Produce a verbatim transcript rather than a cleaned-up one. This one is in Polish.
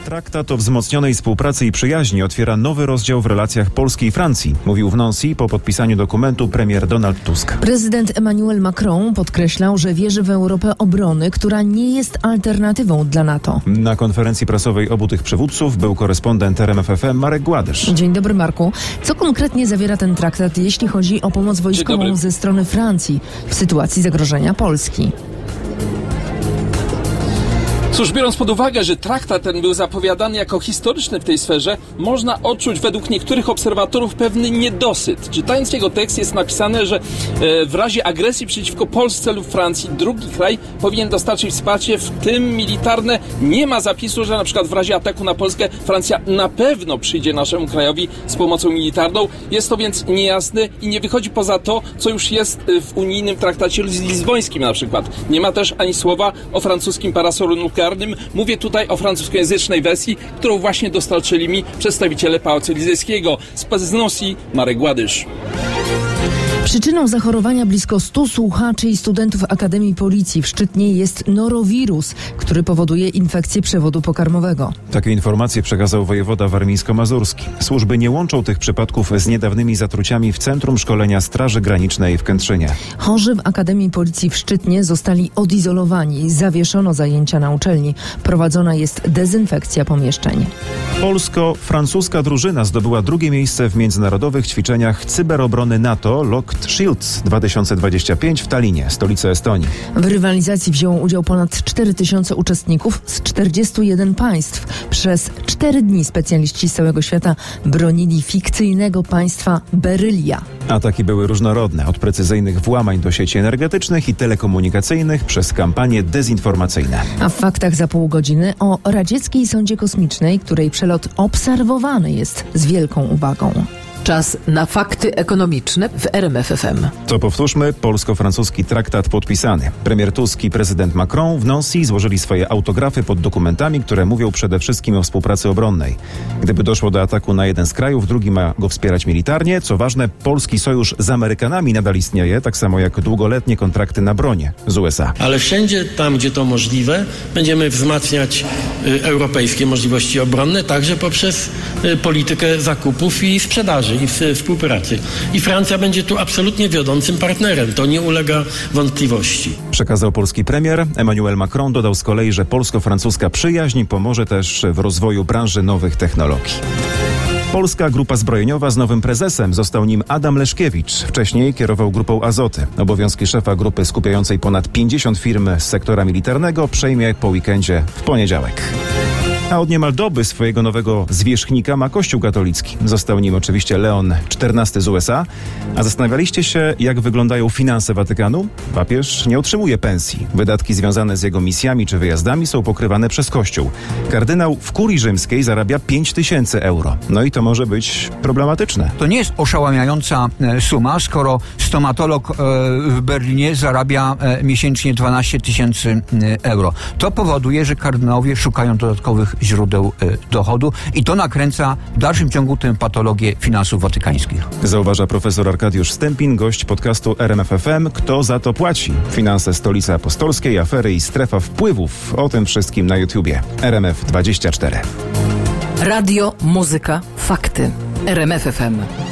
Traktat o wzmocnionej współpracy i przyjaźni otwiera nowy rozdział w relacjach Polski i Francji, mówił w Nancy po podpisaniu dokumentu premier Donald Tusk. Prezydent Emmanuel Macron podkreślał, że wierzy w Europę obrony, która nie jest alternatywą dla NATO. Na konferencji prasowej obu tych przywódców był korespondent R M F F M Marek Gładysz. Dzień dobry, Marku. Co konkretnie zawiera ten traktat, jeśli chodzi o pomoc wojskową ze strony Francji w sytuacji zagrożenia Polski? Cóż, biorąc pod uwagę, że traktat ten był zapowiadany jako historyczny w tej sferze, można odczuć według niektórych obserwatorów pewny niedosyt. Czytając jego tekst jest napisane, że e, w razie agresji przeciwko Polsce lub Francji drugi kraj powinien dostarczyć wsparcie, w tym militarne. Nie ma zapisu, że na przykład w razie ataku na Polskę Francja na pewno przyjdzie naszemu krajowi z pomocą militarną. Jest to więc niejasne i nie wychodzi poza to, co już jest w unijnym traktacie lizbońskim na przykład. Nie ma też ani słowa o francuskim parasolu nuklearnym. Mówię tutaj o francuskojęzycznej wersji, którą właśnie dostarczyli mi przedstawiciele Pałacu Elizejskiego. Z Nancy Marek Gładysz. Przyczyną zachorowania blisko stu słuchaczy i studentów Akademii Policji w Szczytnie jest norowirus, który powoduje infekcję przewodu pokarmowego. Takie informacje przekazał wojewoda warmińsko-mazurski. Służby nie łączą tych przypadków z niedawnymi zatruciami w Centrum Szkolenia Straży Granicznej w Kętrzynie. Chorzy w Akademii Policji w Szczytnie zostali odizolowani. Zawieszono zajęcia na uczelni. Prowadzona jest dezynfekcja pomieszczeń. Polsko-francuska drużyna zdobyła drugie miejsce w międzynarodowych ćwiczeniach cyberobrony NATO Locked Shields dwa tysiące dwadzieścia pięć w Tallinie, stolicy Estonii. W rywalizacji wzięło udział ponad cztery tysiące uczestników z czterdziestu jeden państw. Przez cztery dni specjaliści z całego świata bronili fikcyjnego państwa Berylia. Ataki były różnorodne, od precyzyjnych włamań do sieci energetycznych i telekomunikacyjnych przez kampanie dezinformacyjne. A w faktach za pół godziny o radzieckiej sondzie kosmicznej, której przelot obserwowany jest z wielką uwagą. Czas na fakty ekonomiczne w R M F F M. To powtórzmy, polsko-francuski traktat podpisany. Premier Tusk i prezydent Macron w Nancy złożyli swoje autografy pod dokumentami, które mówią przede wszystkim o współpracy obronnej. Gdyby doszło do ataku na jeden z krajów, drugi ma go wspierać militarnie. Co ważne, polski sojusz z Amerykanami nadal istnieje, tak samo jak długoletnie kontrakty na broń z U S A. Ale wszędzie tam, gdzie to możliwe, będziemy wzmacniać y, europejskie możliwości obronne, także poprzez y, politykę zakupów i sprzedaży i w, współpracy. I Francja będzie tu absolutnie wiodącym partnerem. To nie ulega wątpliwości. Przekazał polski premier. Emmanuel Macron dodał z kolei, że polsko-francuska przyjaźń pomoże też w rozwoju branży nowych technologii. Polska Grupa Zbrojeniowa z nowym prezesem został nim Adam Leszkiewicz. Wcześniej kierował grupą Azoty. Obowiązki szefa grupy skupiającej ponad pięćdziesiąt firm z sektora militarnego przejmie po weekendzie w poniedziałek. A od niemal doby swojego nowego zwierzchnika ma Kościół katolicki. Został nim oczywiście Leon czternasty z U S A. A zastanawialiście się, jak wyglądają finanse Watykanu? Papież nie otrzymuje pensji. Wydatki związane z jego misjami czy wyjazdami są pokrywane przez Kościół. Kardynał w kurii rzymskiej zarabia pięć tysięcy euro. No i to może być problematyczne. To nie jest oszałamiająca suma, skoro stomatolog w Berlinie zarabia miesięcznie dwanaście tysięcy euro. To powoduje, że kardynałowie szukają dodatkowych źródeł dochodu i to nakręca w dalszym ciągu tę patologię finansów watykańskich. Zauważa profesor Arkadiusz Stępin, gość podcastu R M F F M. Kto za to płaci? Finanse Stolicy Apostolskiej, afery i strefa wpływów. O tym wszystkim na YouTubie. R M F dwadzieścia cztery. Radio, muzyka, fakty. R M F F M.